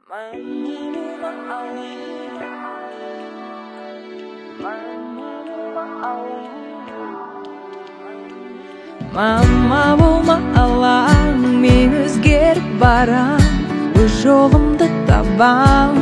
Мама болма алаң, мен өзгеріп барам, өз жолымды табам.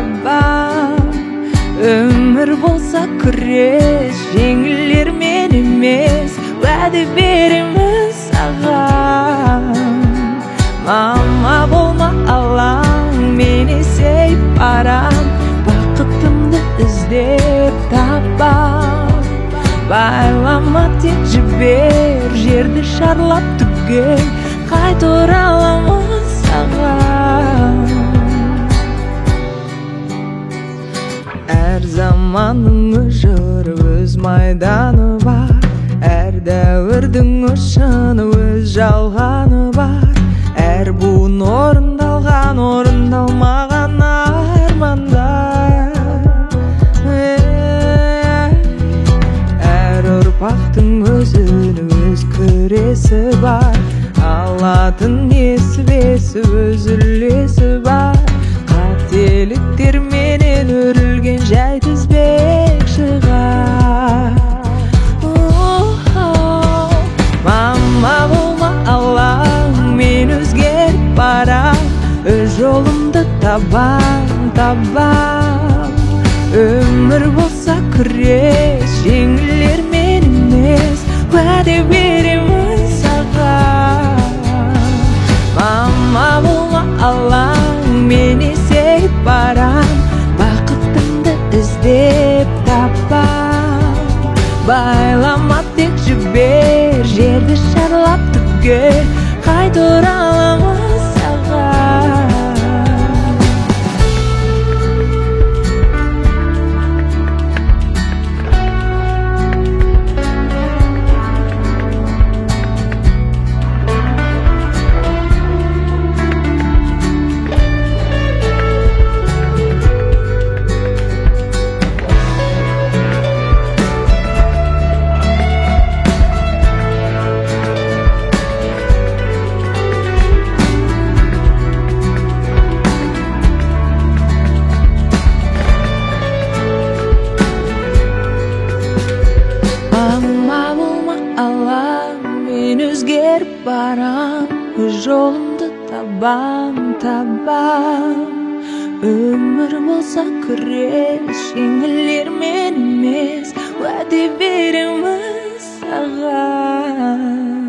Өмір болса күрес, жеңілермен емес, уәде беремін саған. Мама болма алаң, мен есейіп барам, бақытымды іздеп табам. Байлама тек жібер, жерді шарлап түгел, қайта ораламын саған. Әр заманның өз жыры, өз майданы бар, әр дәуірдің өз шыны, өз жалғаны бар. Әр буын орындалған, орындалмаған армандар. Әр ұрпақтың өз үні, өз күресі бар, алатын несібесі, өз үлесі бар. Қателіктерменен өрілген жай тізбек шығар. Мама болма алаң, мен өзгеріп барам, өз жолымды табам. Өмір болса күрес, жеңілермен емес, уәде беремін саған. Мама болма алаң, мен есейіп барам, бақытымды іздеп табам. Байлама тек жібер, жерді шарлап түгел, қайта ораламын саған. Мен өзгеріп барам, өз жолымды табам. Өмір болса күрес, жеңілермен емес, уәде беремін саған.